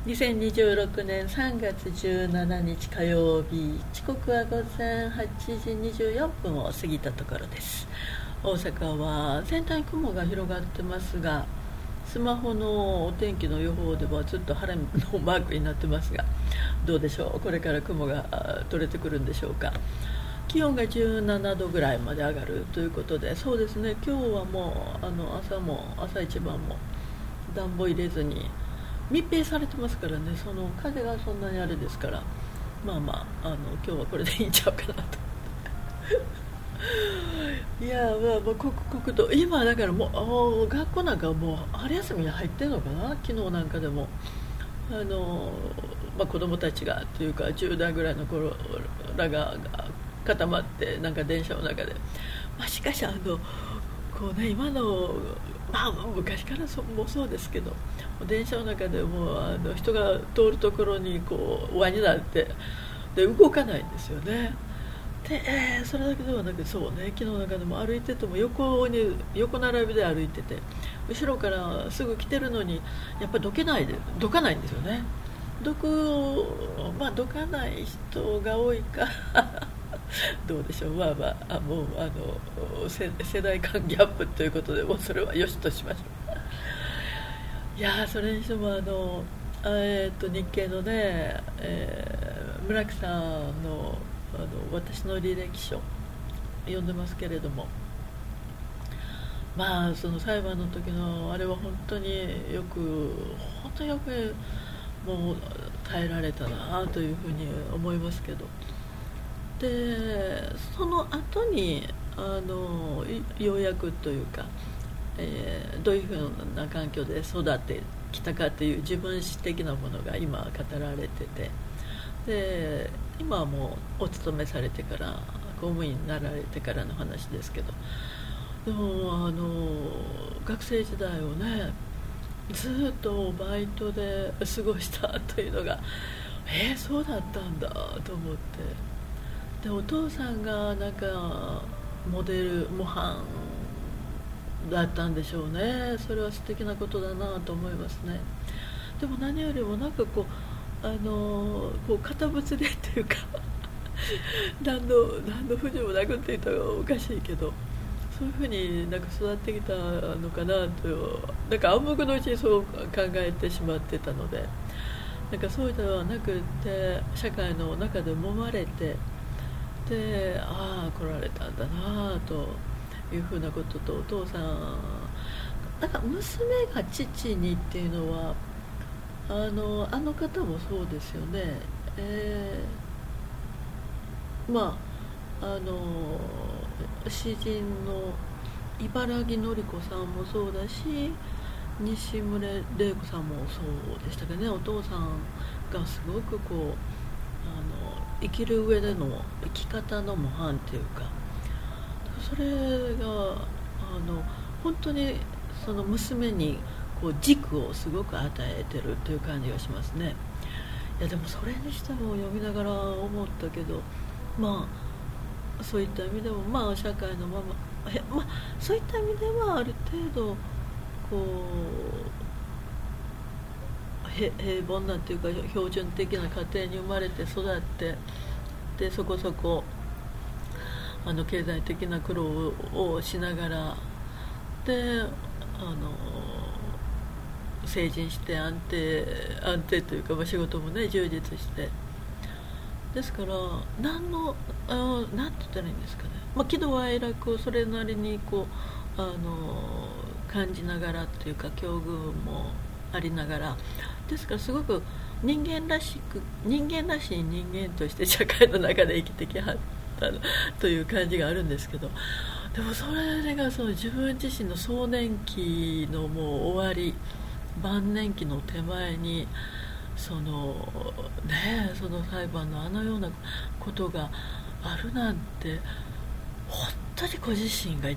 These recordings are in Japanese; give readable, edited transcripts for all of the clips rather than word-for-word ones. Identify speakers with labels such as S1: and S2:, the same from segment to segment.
S1: 2026年3月17日火曜日、時刻は午前8時24分を過ぎたところです。大阪は全体に雲が広がってますが、スマホのお天気の予報ではずっと晴れのマークになってますが、どうでしょう、これから雲が取れてくるんでしょうか。気温が17度ぐらいまで上がるということで、そうですね、今日はもう朝一番も暖房入れずに密閉されてますからね、その風がそんなにあれですから、今日はこれでいいんちゃうかなといや刻々と今だからもう学校なんかもう春休みに入ってるのかな。昨日なんかでも子供たちがというか10代ぐらいの頃らが固まってなんか電車の中で、しかし今の昔からもそうですけど、電車の中でも人が通るところに輪になってで動かないんですよね。で、それだけではなく、そうね、駅の中でも歩いてても横並びで歩いてて、後ろからすぐ来てるのにやっぱりどかないんですよね。どかない人が多いかどうでしょう。もう世代間ギャップということで、もうそれはよしとしましょう。いやそれにしても日経のね、村木さんの私の履歴書読んでますけれども、その裁判の時のあれは本当によくもう耐えられたなというふうに思いますけど、でその後にようやくというか、どういうふうな環境で育ってきたかという自分史的なものが今語られてて、で今はもうお勤めされてから公務員になられてからの話ですけど、でも学生時代をねずっとバイトで過ごしたというのがそうだったんだと思って、でお父さんがなんか模範だったんでしょうね。それは素敵なことだなと思いますね。でも何よりもなんか堅物でというか何の不自由もなくって言ったらおかしいけど、そういうふうになんか育ってきたのかなと、なんか暗黙のうちにそう考えてしまってたので、なんかそうではなくって社会の中で揉まれて、で来られたんだなというふうなことと、お父さんなんか娘が父にっていうのはあの方もそうですよね。詩人の茨木のり子さんもそうだし、西村玲子さんもそうでしたけどね。お父さんがすごく生きる上での生き方の模範っていうか、それが本当にその娘に軸をすごく与えてるという感じがしますね。いやでもそれにしても読みながら思ったけど、そういった意味でも社会のそういった意味ではある程度平凡なっていうか標準的な家庭に生まれて育って、でそこそこ経済的な苦労をしながらで成人して安定というか、仕事もね充実して、ですからなんて言ったらいいんですかね、喜怒哀楽をそれなりに感じながらというか境遇もありながら、ですからすごく人間らしい人間として社会の中で生きてきはったという感じがあるんですけど、でもそれがその自分自身の壮年期のもう終わり、晩年期の手前にその裁判のようなことがあるなんて、本当にご自身がもう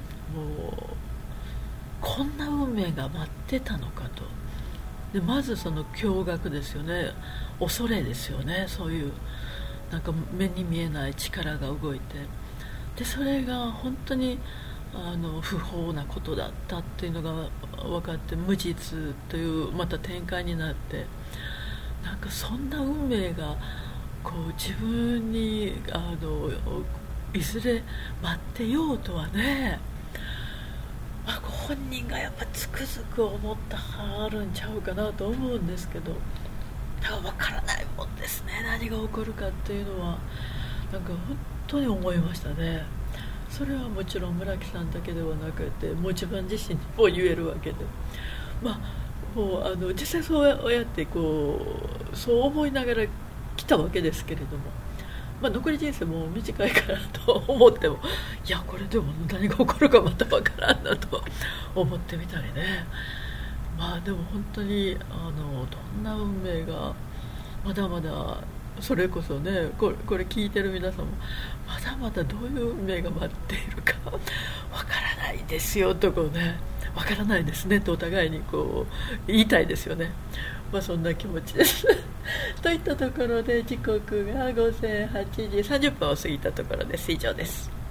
S1: こんな運命が待ってたのかと。でまずその驚愕ですよね、恐れですよね。そういうなんか目に見えない力が動いて、でそれが本当に不法なことだったっていうのが分かって、無実というまた展開になって、 なんかそんな運命がこう自分にいずれ待ってようとはね、ご本人がやっぱつくづく思ったはるんちゃうかなと思うんですけど、分からないもんですね、何が起こるかっていうのは。なんか本当に思いましたね。それはもちろん村木さんだけではなくて、もう自分自身にも言えるわけで、もう実際そうやってそう思いながら来たわけですけれども、残り人生も短いからと思っても、いやこれでも何が起こるかまた分からんなと思ってみたりね。でも本当にどんな運命がまだまだ、それこそね、これ聞いてる皆さんもまだまだどういう運命が待っているかわからないですよとね、わからないですねとお互いに言いたいですよね。そんな気持ちですといったところで、時刻が午前8時30分を過ぎたところです。以上です。